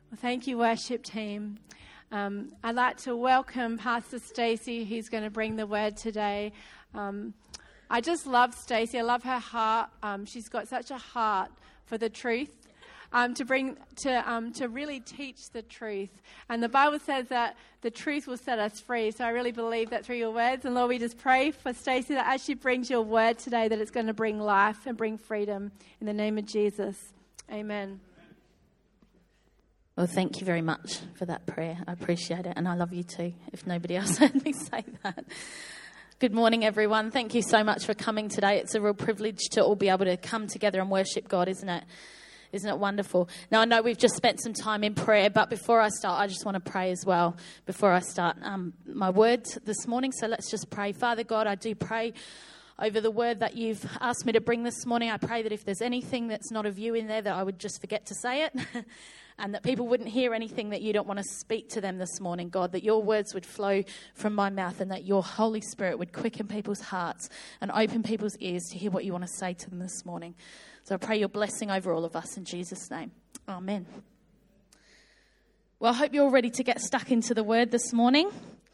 Well, thank you, worship team. I'd like to welcome Pastor Stacey, who's going to bring the word today. I just love Stacey. I love her heart. She's got such a heart for the truth, to really teach the truth. And the Bible says that the truth will set us free. So I really believe that through your words. And Lord, we just pray for Stacey that as she brings your word today, that it's going to bring life and bring freedom. In the name of Jesus, amen. Well, thank you very much for that prayer. I appreciate it, and I love you too, if nobody else heard me say that. Good morning, everyone. Thank you so much for coming today. It's a real privilege to all be able to come together and worship God, isn't it? Isn't it wonderful? Now, I know we've just spent some time in prayer, but before I start, I just want to pray as well before I start my words this morning. So let's just pray. Father God, I do pray over the word that you've asked me to bring this morning. I pray that if there's anything that's not of you in there, that I would just forget to say it. And that people wouldn't hear anything that you don't want to speak to them this morning, God, that your words would flow from my mouth and that your Holy Spirit would quicken people's hearts and open people's ears to hear what you want to say to them this morning. So I pray your blessing over all of us in Jesus' name. Amen. Well, I hope you're all ready to get stuck into the word this morning.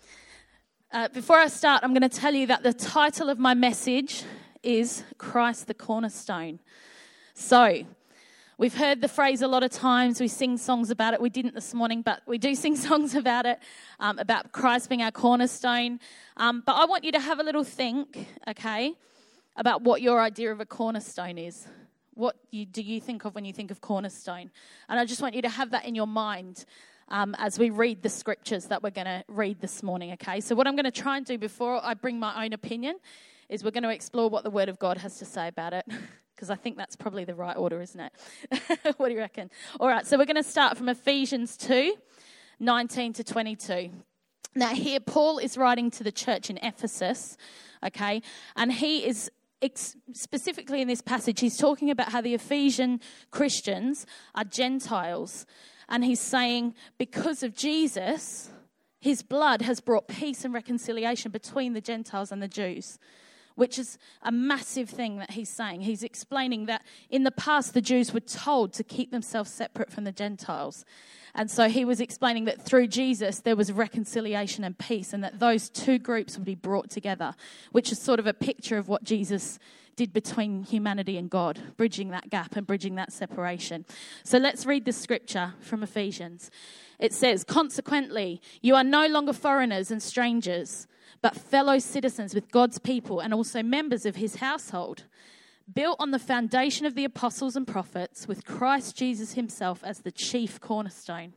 Before I start, I'm going to tell you that the title of my message is Christ the Cornerstone. So, we've heard the phrase a lot of times. We sing songs about it. We didn't this morning, but we do sing songs about it, about Christ being our cornerstone. But I want you to have a little think, okay, about what your idea of a cornerstone is. What do you think of when you think of cornerstone? And I just want you to have that in your mind as we read the scriptures that we're going to read this morning, okay? So what I'm going to try and do before I bring my own opinion is we're going to explore what the Word of God has to say about it. Because I think that's probably the right order, isn't it? What do you reckon? All right, so we're going to start from Ephesians 2, 19 to 22. Now here, Paul is writing to the church in Ephesus, okay? And he is, specifically in this passage, he's talking about how the Ephesian Christians are Gentiles. And he's saying, because of Jesus, his blood has brought peace and reconciliation between the Gentiles and the Jews, which is a massive thing that he's saying. He's explaining that in the past, the Jews were told to keep themselves separate from the Gentiles. And so he was explaining that through Jesus, there was reconciliation and peace, and that those two groups would be brought together, which is sort of a picture of what Jesus did between humanity and God, bridging that gap and bridging that separation. So let's read the scripture from Ephesians. It says, "Consequently, you are no longer foreigners and strangers, but fellow citizens with God's people and also members of his household, built on the foundation of the apostles and prophets, with Christ Jesus himself as the chief cornerstone.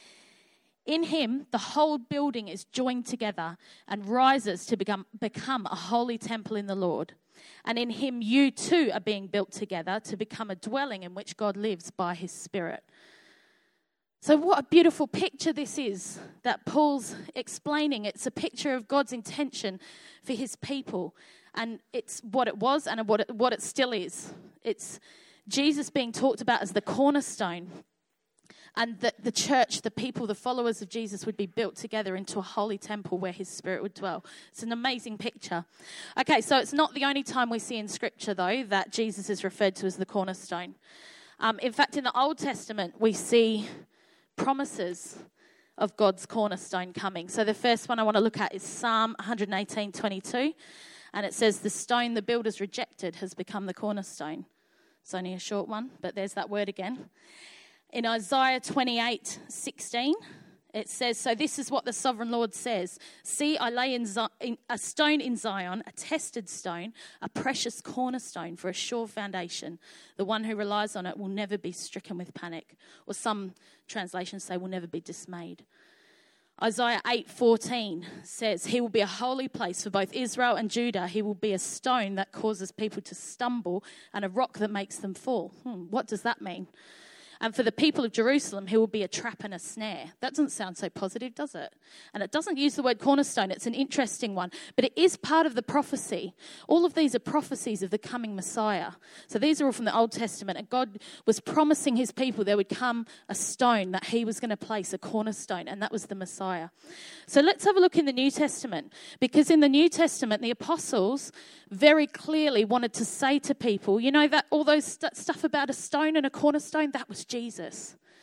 In him, the whole building is joined together and rises to become a holy temple in the Lord. And in him, you too are being built together to become a dwelling in which God lives by his Spirit." So what a beautiful picture this is that Paul's explaining. It's a picture of God's intention for his people. And it's what it was and what it still is. It's Jesus being talked about as the cornerstone. And that the church, the people, the followers of Jesus would be built together into a holy temple where his Spirit would dwell. It's an amazing picture. Okay, so it's not the only time we see in Scripture, though, that Jesus is referred to as the cornerstone. In fact, in the Old Testament, we see promises of God's cornerstone coming. So the first one I want to look at is Psalm 118:22. And it says, "The stone the builders rejected has become the cornerstone." It's only a short one, but there's that word again. In Isaiah 28:16, it says, "So this is what the sovereign Lord says. See, I lay a stone in Zion, a tested stone, a precious cornerstone for a sure foundation. The one who relies on it will never be stricken with panic." Or some translations say will never be dismayed. Isaiah 8:14 says, "He will be a holy place for both Israel and Judah. He will be a stone that causes people to stumble and a rock that makes them fall." What does that mean? And for the people of Jerusalem, he will be a trap and a snare. That doesn't sound so positive, does it? And it doesn't use the word cornerstone. It's an interesting one. But it is part of the prophecy. All of these are prophecies of the coming Messiah. So these are all from the Old Testament. And God was promising his people there would come a stone that he was going to place, a cornerstone. And that was the Messiah. So let's have a look in the New Testament. Because in the New Testament, the apostles very clearly wanted to say to people, you know, that all those stuff about a stone and a cornerstone, that was Jesus.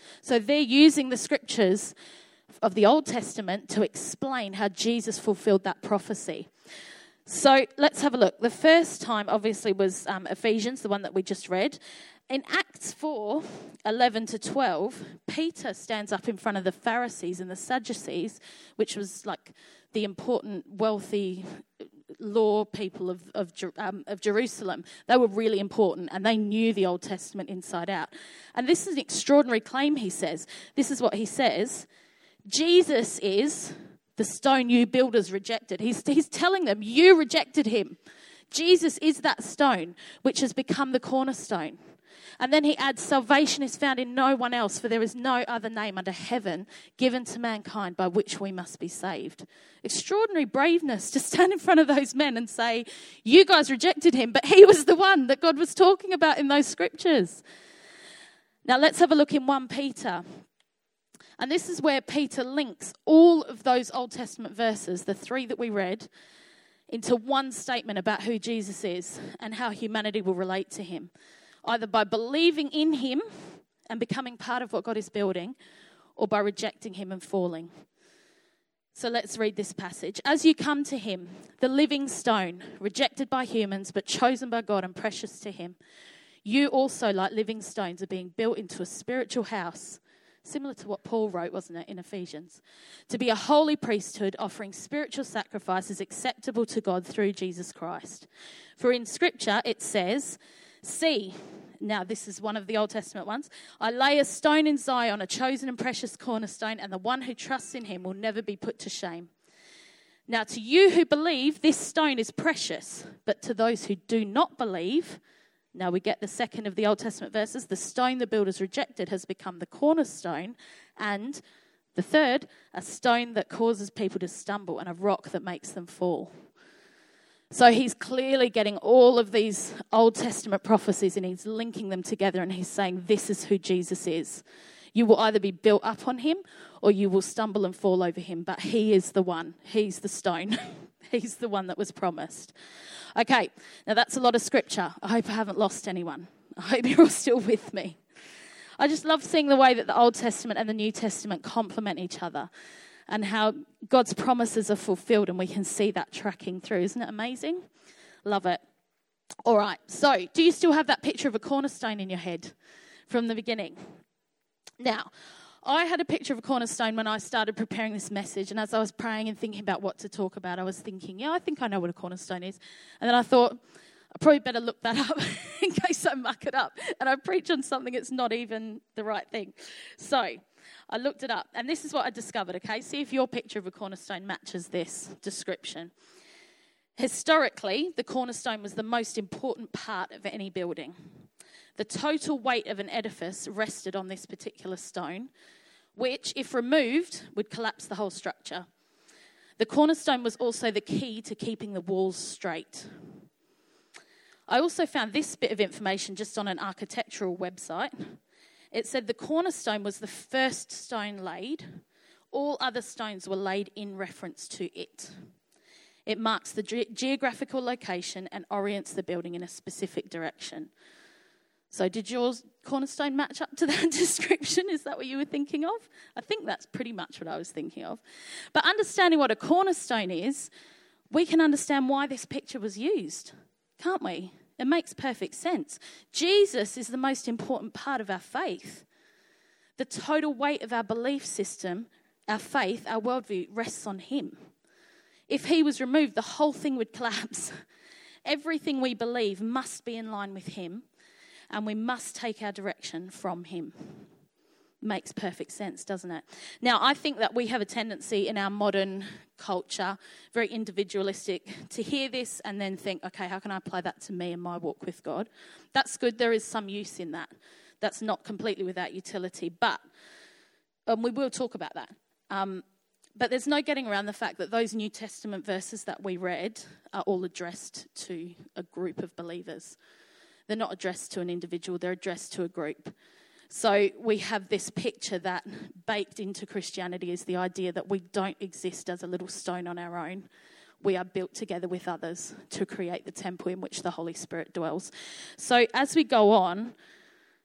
So they're using the scriptures of the Old Testament to explain how Jesus fulfilled that prophecy. So let's have a look. The first time, obviously, was Ephesians, the one that we just read. In Acts 4, 11 to 12, Peter stands up in front of the Pharisees and the Sadducees, which was like the important, wealthy law people of Jerusalem. They were really important, and they knew the Old Testament inside out. And this is an extraordinary claim, he says. This is what he says. Jesus is the stone you builders rejected. He's telling them, you rejected him. Jesus is that stone, which has become the cornerstone. And then he adds, salvation is found in no one else, for there is no other name under heaven given to mankind by which we must be saved. Extraordinary braveness to stand in front of those men and say, you guys rejected him, but he was the one that God was talking about in those scriptures. Now let's have a look in 1 Peter. And this is where Peter links all of those Old Testament verses, the 3 that we read, into one statement about who Jesus is and how humanity will relate to him. Either by believing in him and becoming part of what God is building, or by rejecting him and falling. So let's read this passage. As you come to him, the living stone, rejected by humans, but chosen by God and precious to him, you also, like living stones, are being built into a spiritual house, similar to what Paul wrote, wasn't it, in Ephesians, to be a holy priesthood, offering spiritual sacrifices acceptable to God through Jesus Christ. For in Scripture it says, see, now this is one of the Old Testament ones, I lay a stone in Zion, a chosen and precious cornerstone, and the one who trusts in him will never be put to shame. Now to you who believe, this stone is precious, but to those who do not believe, now we get the second of the Old Testament verses, the stone the builders rejected has become the cornerstone, and the third, a stone that causes people to stumble and a rock that makes them fall. So he's clearly getting all of these Old Testament prophecies and he's linking them together, and he's saying this is who Jesus is. You will either be built up on him or you will stumble and fall over him, but he is the one. He's the stone. He's the one that was promised. Okay, now that's a lot of scripture. I hope I haven't lost anyone. I hope you're all still with me. I just love seeing the way that the Old Testament and the New Testament complement each other, and how God's promises are fulfilled, and we can see that tracking through. Isn't it amazing? Love it. All right, so do you still have that picture of a cornerstone in your head from the beginning? Now, I had a picture of a cornerstone when I started preparing this message, and as I was praying and thinking about what to talk about, I was thinking, yeah, I think I know what a cornerstone is. And then I thought, I probably better look that up in case I muck it up and I preach on something that's not even the right thing. So I looked it up, and this is what I discovered, okay? See if your picture of a cornerstone matches this description. Historically, the cornerstone was the most important part of any building. The total weight of an edifice rested on this particular stone, which, if removed, would collapse the whole structure. The cornerstone was also the key to keeping the walls straight. I also found this bit of information just on an architectural website. It said the cornerstone was the first stone laid. All other stones were laid in reference to it. It marks the geographical location and orients the building in a specific direction. So did your cornerstone match up to that description? Is that what you were thinking of? I think that's pretty much what I was thinking of. But understanding what a cornerstone is, we can understand why this picture was used, can't we? It makes perfect sense. Jesus is the most important part of our faith. The total weight of our belief system, our faith, our worldview rests on him. If he was removed, the whole thing would collapse. Everything we believe must be in line with him, and we must take our direction from him. Makes perfect sense, doesn't it? Now, I think that we have a tendency in our modern culture, very individualistic, to hear this and then think, okay, how can I apply that to me and my walk with God? That's good. There is some use in that. That's not completely without utility, but we will talk about that. But there's no getting around the fact that those New Testament verses that we read are all addressed to a group of believers. They're not addressed to an individual, they're addressed to a group. So we have this picture that baked into Christianity is the idea that we don't exist as a little stone on our own. We are built together with others to create the temple in which the Holy Spirit dwells. So as we go on,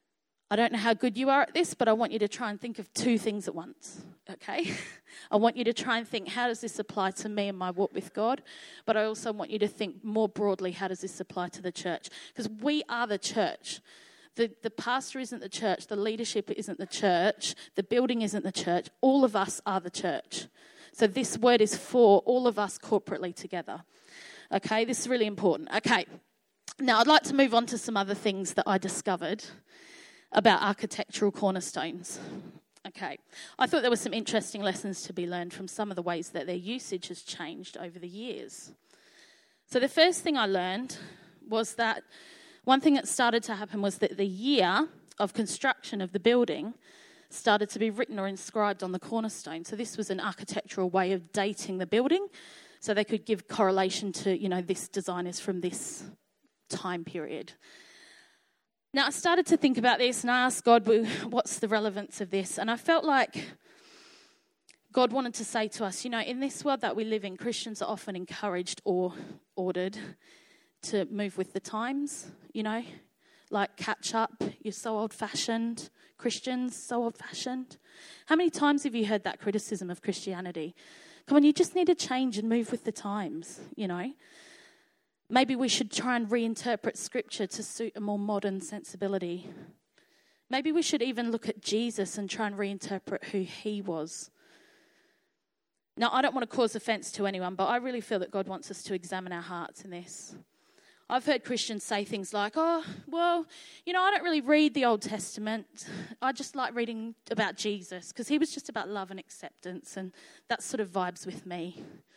I don't know how good you are at this, but I want you to try and think of two things at once, okay? I want you to try and think, how does this apply to me and my walk with God? But I also want you to think more broadly, how does this apply to the church? Because we are the church. The pastor isn't the church. The leadership isn't the church. The building isn't the church. All of us are the church. So this word is for all of us corporately together. Okay, this is really important. Okay, now I'd like to move on to some other things that I discovered about architectural cornerstones. Okay, I thought there were some interesting lessons to be learned from some of the ways that their usage has changed over the years. So the first thing I learned was that one thing that started to happen was that the year of construction of the building started to be written or inscribed on the cornerstone. So this was an architectural way of dating the building, so they could give correlation to, this design is from this time period. Now, I started to think about this and I asked God, what's the relevance of this? And I felt like God wanted to say to us, in this world that we live in, Christians are often encouraged or ordered to move with the times, like catch up. You're so old-fashioned. Christians, so old-fashioned. How many times have you heard that criticism of Christianity? Come on, you just need to change and move with the times, Maybe we should try and reinterpret Scripture to suit a more modern sensibility. Maybe we should even look at Jesus and try and reinterpret who he was. Now, I don't want to cause offence to anyone, but I really feel that God wants us to examine our hearts in this. I've heard Christians say things like, I don't really read the Old Testament. I just like reading about Jesus because he was just about love and acceptance, and that sort of vibes with me,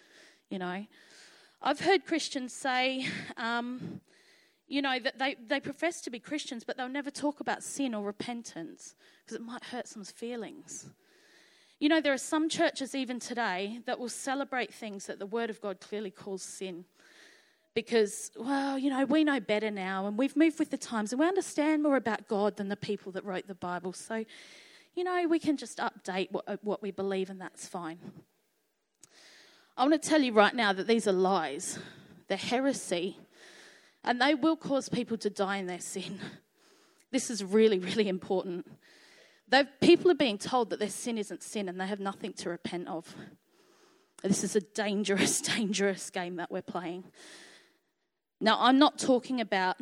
I've heard Christians say, that they profess to be Christians, but they'll never talk about sin or repentance because it might hurt someone's feelings. There are some churches even today that will celebrate things that the Word of God clearly calls sin because, we know better now and we've moved with the times and we understand more about God than the people that wrote the Bible. So, we can just update what we believe and that's fine. I want to tell you right now that these are lies. They're heresy. And they will cause people to die in their sin. This is really, really important. People are being told that their sin isn't sin and they have nothing to repent of. This is a dangerous, dangerous game that we're playing. Now, I'm not talking about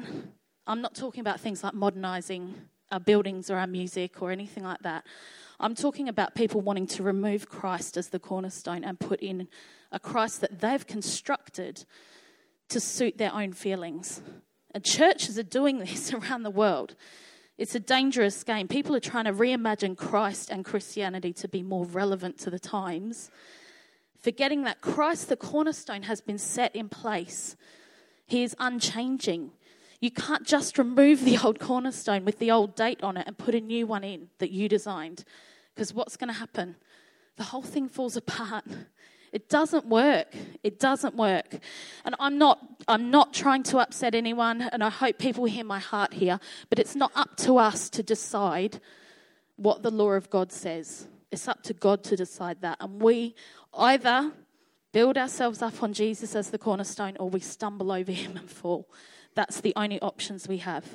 things like modernising our buildings or our music or anything like that. I'm talking about people wanting to remove Christ as the cornerstone and put in a Christ that they've constructed to suit their own feelings. And churches are doing this around the world. It's a dangerous game. People are trying to reimagine Christ and Christianity to be more relevant to the times, forgetting that Christ, the cornerstone, has been set in place. He is unchanging. You can't just remove the old cornerstone with the old date on it and put a new one in that you designed. Because what's going to happen? The whole thing falls apart. It doesn't work. It doesn't work. And I'm not trying to upset anyone, and I hope people hear my heart here, but it's not up to us to decide what the law of God says. It's up to God to decide that. And we either build ourselves up on Jesus as the cornerstone or we stumble over him and fall. That's the only options we have.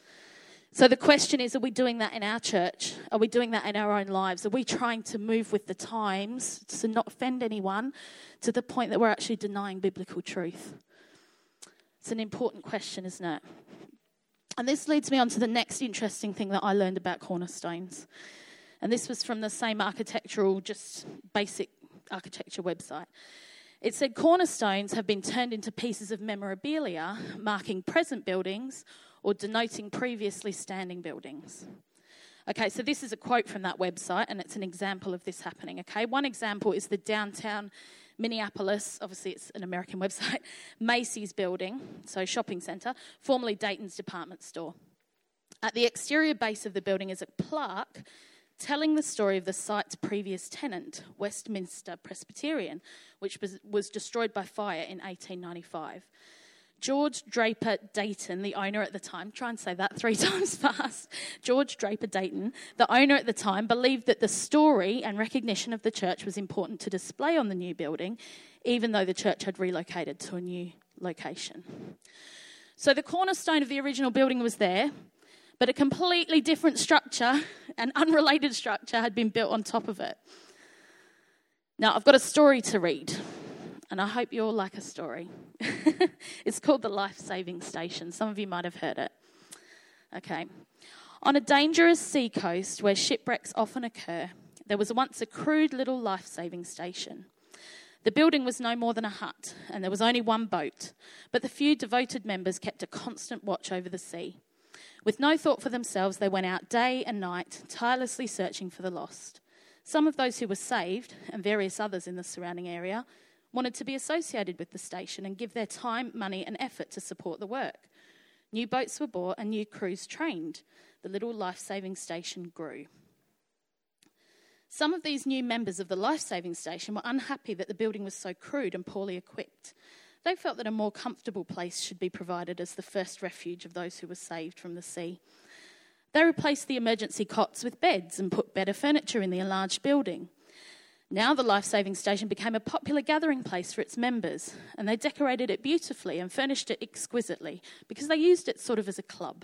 So the question is, are we doing that in our church? Are we doing that in our own lives? Are we trying to move with the times to not offend anyone to the point that we're actually denying biblical truth? It's an important question, isn't it? And this leads me on to the next interesting thing that I learned about cornerstones. And this was from the same just basic architecture website. It said cornerstones have been turned into pieces of memorabilia marking present buildings or denoting previously standing buildings. Okay, so this is a quote from that website, and it's an example of this happening, okay? One example is the downtown Minneapolis, obviously it's an American website, Macy's building, so shopping centre, formerly Dayton's department store. At the exterior base of the building is a plaque telling the story of the site's previous tenant, Westminster Presbyterian, which was destroyed by fire in 1895. George Draper Dayton, the owner at the time, try and say that 3 times fast, George Draper Dayton, the owner at the time, believed that the story and recognition of the church was important to display on the new building, even though the church had relocated to a new location. So the cornerstone of the original building was there, but a completely different structure, an unrelated structure, had been built on top of it. Now, I've got a story to read, and I hope you all like a story. It's called The Life-Saving Station. Some of you might have heard it. Okay. On a dangerous sea coast where shipwrecks often occur, there was once a crude little life-saving station. The building was no more than a hut, and there was only one boat, but the few devoted members kept a constant watch over the sea. With no thought for themselves, they went out day and night, tirelessly searching for the lost. Some of those who were saved, and various others in the surrounding area, wanted to be associated with the station and give their time, money, and effort to support the work. New boats were bought and new crews trained. The little life-saving station grew. Some of these new members of the life-saving station were unhappy that the building was so crude and poorly equipped. They felt that a more comfortable place should be provided as the first refuge of those who were saved from the sea. They replaced the emergency cots with beds and put better furniture in the enlarged building. Now the life-saving station became a popular gathering place for its members, and they decorated it beautifully and furnished it exquisitely because they used it sort of as a club.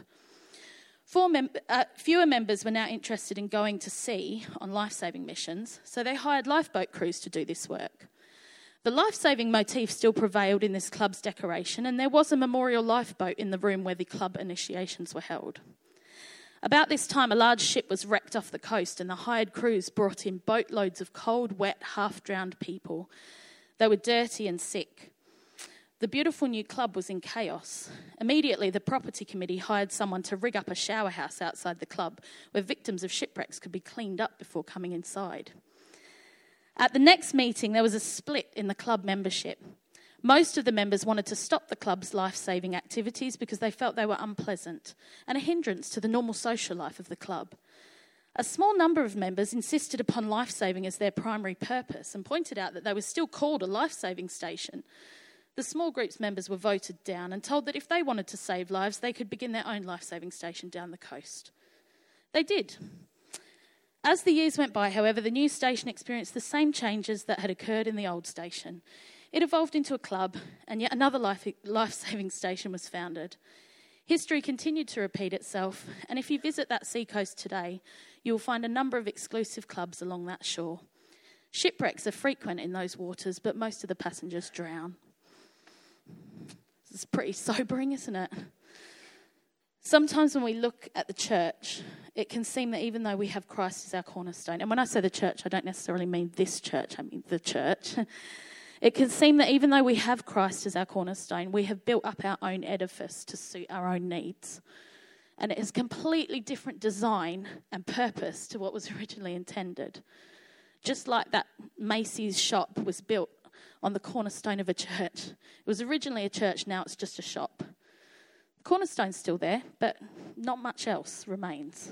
Fewer members were now interested in going to sea on life-saving missions, so they hired lifeboat crews to do this work. The life-saving motif still prevailed in this club's decoration, and there was a memorial lifeboat in the room where the club initiations were held. About this time, a large ship was wrecked off the coast, and the hired crews brought in boatloads of cold, wet, half-drowned people. They were dirty and sick. The beautiful new club was in chaos. Immediately, the property committee hired someone to rig up a shower house outside the club where victims of shipwrecks could be cleaned up before coming inside. At the next meeting, there was a split in the club membership. Most of the members wanted to stop the club's life-saving activities because they felt they were unpleasant and a hindrance to the normal social life of the club. A small number of members insisted upon life-saving as their primary purpose and pointed out that they were still called a life-saving station. The small group's members were voted down and told that if they wanted to save lives, they could begin their own life-saving station down the coast. They did. As the years went by, however, the new station experienced the same changes that had occurred in the old station. It evolved into a club, and yet another life-saving station was founded. History continued to repeat itself, and if you visit that seacoast today, you will find a number of exclusive clubs along that shore. Shipwrecks are frequent in those waters, but most of the passengers drown. It's pretty sobering, isn't it? Sometimes when we look at the church, it can seem that even though we have Christ as our cornerstone, and when I say the church, I don't necessarily mean this church, I mean the church. It can seem that even though we have Christ as our cornerstone, we have built up our own edifice to suit our own needs. And it is a completely different design and purpose to what was originally intended. Just like that Macy's shop was built on the cornerstone of a church. It was originally a church, now it's just a shop. The cornerstone's still there, but not much else remains.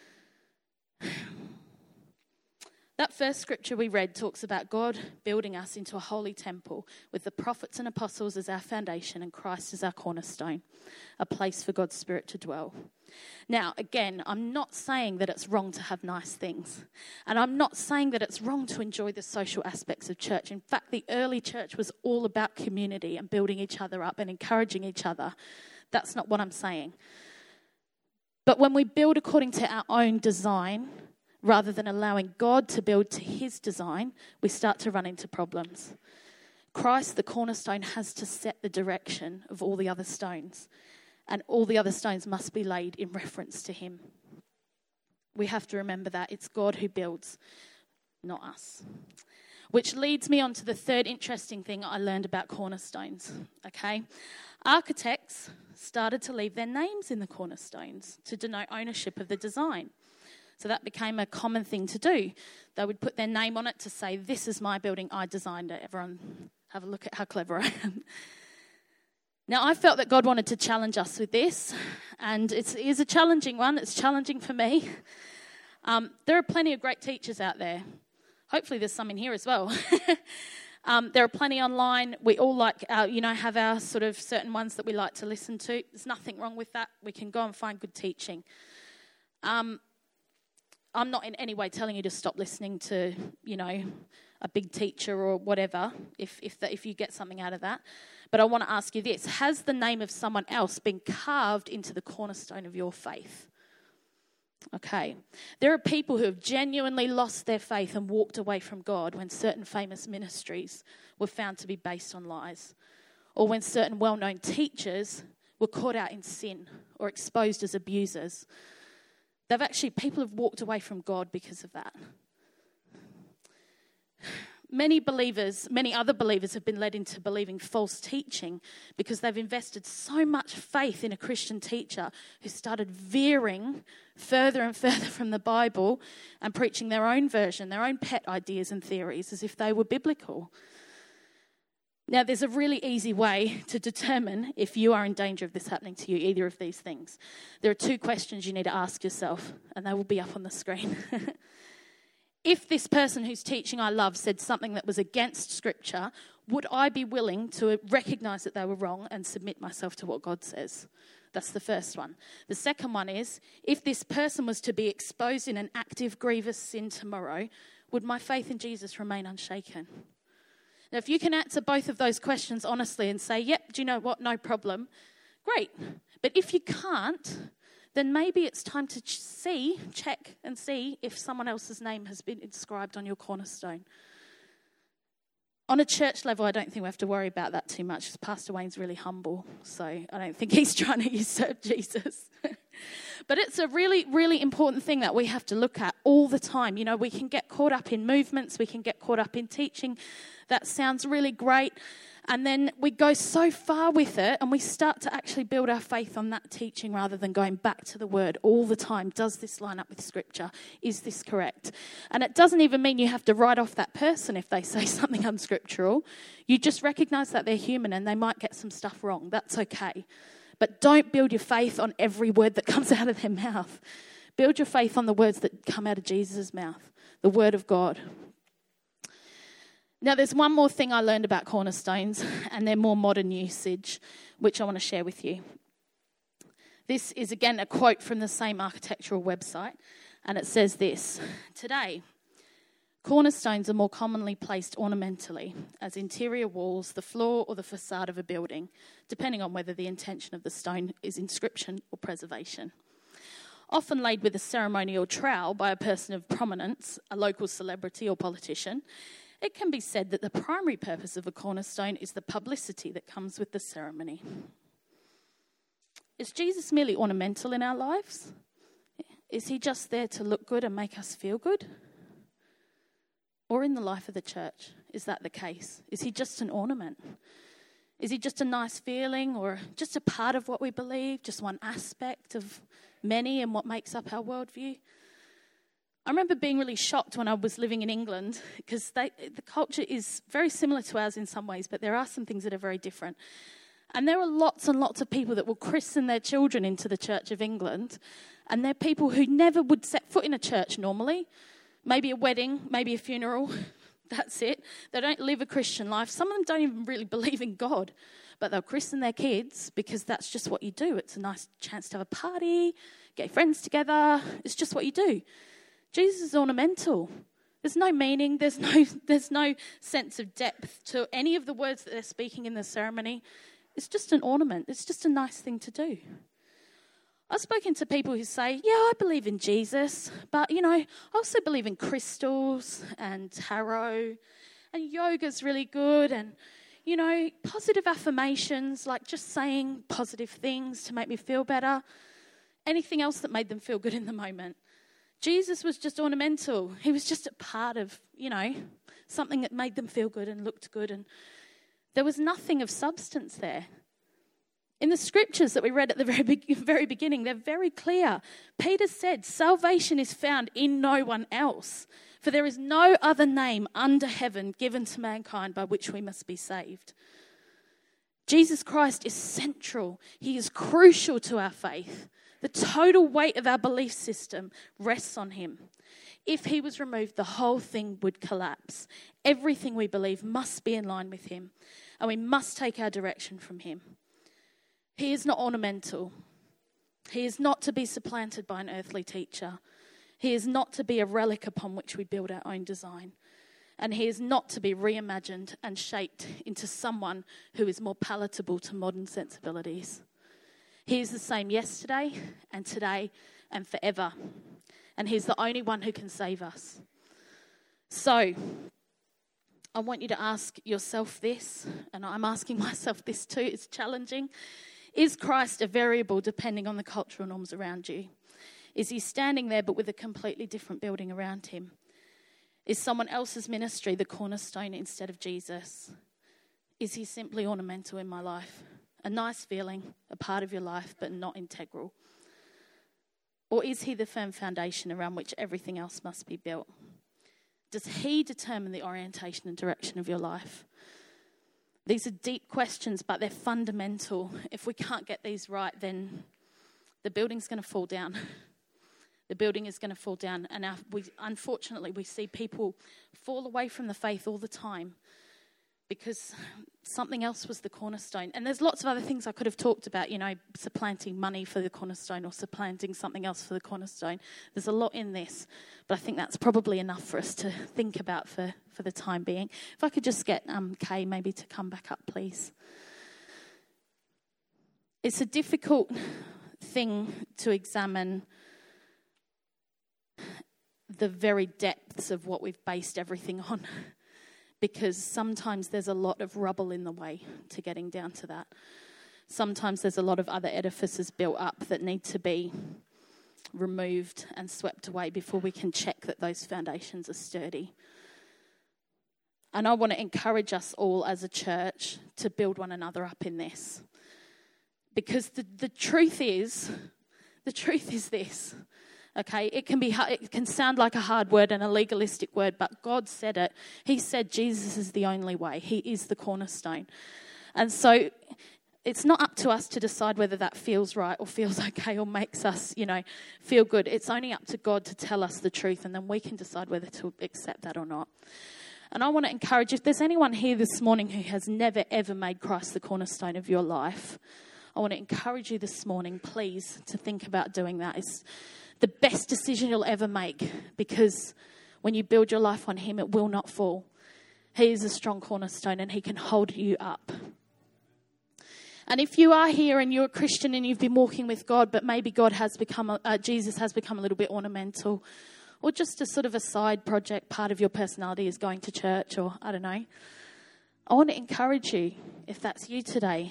That first scripture we read talks about God building us into a holy temple with the prophets and apostles as our foundation and Christ as our cornerstone, a place for God's Spirit to dwell. Now, again, I'm not saying that it's wrong to have nice things, and I'm not saying that it's wrong to enjoy the social aspects of church. In fact, the early church was all about community and building each other up and encouraging each other. That's not what I'm saying. But when we build according to our own design, rather than allowing God to build to his design, we start to run into problems. Christ, the cornerstone, has to set the direction of all the other stones, and all the other stones must be laid in reference to him. We have to remember that it's God who builds, not us. Which leads me on to the third interesting thing I learned about cornerstones, okay? Architects started to leave their names in the cornerstones to denote ownership of the design. So that became a common thing to do. They would put their name on it to say, this is my building, I designed it. Everyone have a look at how clever I am. Now, I felt that God wanted to challenge us with this, and it is a challenging one. It's challenging for me. There are plenty of great teachers out there. Hopefully there's some in here as well. There are plenty online. We all have our sort of certain ones that we like to listen to. There's nothing wrong with that. We can go and find good teaching. I'm not in any way telling you to stop listening to, a big teacher or whatever, if you get something out of that. But I want to ask you this. Has the name of someone else been carved into the cornerstone of your faith? Okay. There are people who have genuinely lost their faith and walked away from God when certain famous ministries were found to be based on lies, or when certain well-known teachers were caught out in sin or exposed as abusers. People have walked away from God because of that. Many other believers have been led into believing false teaching because they've invested so much faith in a Christian teacher who started veering further and further from the Bible and preaching their own version, their own pet ideas and theories as if they were biblical. Now, there's a really easy way to determine if you are in danger of this happening to you, either of these things. There are 2 questions you need to ask yourself, and they will be up on the screen. If this person whose teaching I love said something that was against Scripture, would I be willing to recognise that they were wrong and submit myself to what God says? That's the first one. The second one is, if this person was to be exposed in an active, grievous sin tomorrow, would my faith in Jesus remain unshaken? Now, if you can answer both of those questions honestly and say, yep, do you know what, no problem, great. But if you can't, then maybe it's time to check and see if someone else's name has been inscribed on your cornerstone. On a church level, I don't think we have to worry about that too much because Pastor Wayne's really humble, so I don't think he's trying to usurp Jesus. But it's a really, really important thing that we have to look at all the time. You know, we can get caught up in movements, we can get caught up in teaching. That sounds really great. And then we go so far with it and we start to actually build our faith on that teaching rather than going back to the word all the time. Does this line up with Scripture? Is this correct? And it doesn't even mean you have to write off that person if they say something unscriptural. You just recognise that they're human and they might get some stuff wrong. That's okay. But don't build your faith on every word that comes out of their mouth. Build your faith on the words that come out of Jesus' mouth, the word of God. Now, there's one more thing I learned about cornerstones and their more modern usage, which I want to share with you. This is, again, a quote from the same architectural website, and it says this: today, cornerstones are more commonly placed ornamentally as interior walls, the floor or the facade of a building, depending on whether the intention of the stone is inscription or preservation. Often laid with a ceremonial trowel by a person of prominence, a local celebrity or politician, it can be said that the primary purpose of a cornerstone is the publicity that comes with the ceremony. Is Jesus merely ornamental in our lives? Is he just there to look good and make us feel good? Or in the life of the church, is that the case? Is he just an ornament? Is he just a nice feeling or just a part of what we believe, just one aspect of many and what makes up our worldview? I remember being really shocked when I was living in England because the culture is very similar to ours in some ways, but there are some things that are very different. And there are lots and lots of people that will christen their children into the Church of England, and they're people who never would set foot in a church normally. Maybe a wedding, maybe a funeral, that's it. They don't live a Christian life. Some of them don't even really believe in God, but they'll christen their kids because that's just what you do. It's a nice chance to have a party, get your friends together. It's just what you do. Jesus is ornamental. There's no meaning, there's no sense of depth to any of the words that they're speaking in the ceremony. It's just an ornament. It's just a nice thing to do. I've spoken to people who say, yeah, I believe in Jesus, but, I also believe in crystals and tarot, and yoga's really good, and, positive affirmations, like just saying positive things to make me feel better, anything else that made them feel good in the moment. Jesus was just ornamental. He was just a part of, something that made them feel good and looked good. And there was nothing of substance there. In the scriptures that we read at the very beginning, they're very clear. Peter said, salvation is found in no one else, for there is no other name under heaven given to mankind by which we must be saved. Jesus Christ is central. He is crucial to our faith. The total weight of our belief system rests on him. If he was removed, the whole thing would collapse. Everything we believe must be in line with him, and we must take our direction from him. He is not ornamental. He is not to be supplanted by an earthly teacher. He is not to be a relic upon which we build our own design. And he is not to be reimagined and shaped into someone who is more palatable to modern sensibilities. He is the same yesterday and today and forever. And he's the only one who can save us. So, I want you to ask yourself this, and I'm asking myself this too, it's challenging. Is Christ a variable depending on the cultural norms around you? Is he standing there but with a completely different building around him? Is someone else's ministry the cornerstone instead of Jesus? Is he simply ornamental in my life? A nice feeling, a part of your life, but not integral? Or is he the firm foundation around which everything else must be built? Does he determine the orientation and direction of your life? These are deep questions, but they're fundamental. If we can't get these right, then the building's going to fall down. The building is going to fall down. And unfortunately, we see people fall away from the faith all the time because something else was the cornerstone. And there's lots of other things I could have talked about, supplanting money for the cornerstone or supplanting something else for the cornerstone. There's a lot in this, but I think that's probably enough for us to think about for the time being. If I could just get Kay maybe to come back up, please. It's a difficult thing to examine the very depths of what we've based everything on, because sometimes there's a lot of rubble in the way to getting down to that. Sometimes there's a lot of other edifices built up that need to be removed and swept away before we can check that those foundations are sturdy. And I want to encourage us all as a church to build one another up in this. Because the truth is this. Okay, it can sound like a hard word and a legalistic word, but God said it. He said Jesus is the only way. He is the cornerstone. And so it's not up to us to decide whether that feels right or feels okay or makes us, feel good. It's only up to God to tell us the truth, and then we can decide whether to accept that or not. And I want to encourage, if there's anyone here this morning who has never, ever made Christ the cornerstone of your life, I want to encourage you this morning, please, to think about doing that. It's the best decision you'll ever make, because when you build your life on him, it will not fall. He is a strong cornerstone and he can hold you up. And if you are here and you're a Christian and you've been walking with God, but maybe Jesus has become a little bit ornamental, or just a sort of a side project, part of your personality is going to church, or I don't know. I want to encourage you, if that's you today,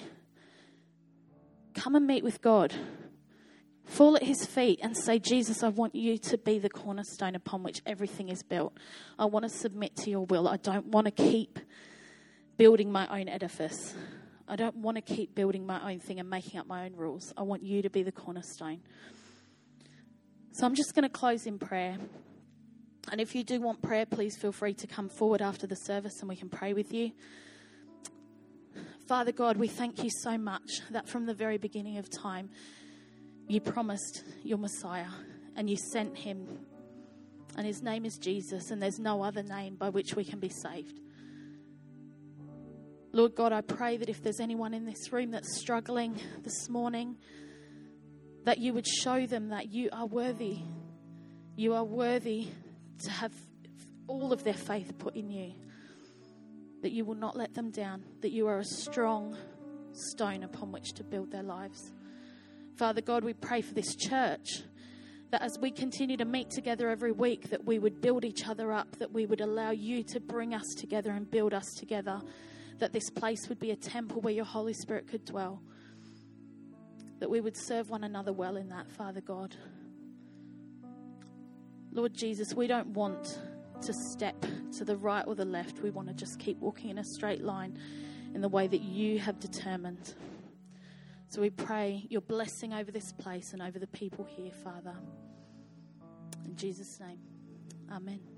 come and meet with God. Fall at his feet and say, Jesus, I want you to be the cornerstone upon which everything is built. I want to submit to your will. I don't want to keep building my own edifice. I don't want to keep building my own thing and making up my own rules. I want you to be the cornerstone. So I'm just going to close in prayer. And if you do want prayer, please feel free to come forward after the service and we can pray with you. Father God, we thank you so much that from the very beginning of time, you promised your Messiah and you sent him. And his name is Jesus, and there's no other name by which we can be saved. Lord God, I pray that if there's anyone in this room that's struggling this morning, that you would show them that you are worthy. You are worthy to have all of their faith put in you. That you will not let them down. That you are a strong stone upon which to build their lives. Father God, we pray for this church, that as we continue to meet together every week, that we would build each other up, that we would allow you to bring us together and build us together, that this place would be a temple where your Holy Spirit could dwell, that we would serve one another well in that, Father God. Lord Jesus, we don't want to step to the right or the left. We want to just keep walking in a straight line in the way that you have determined. So we pray your blessing over this place and over the people here, Father. In Jesus' name, amen.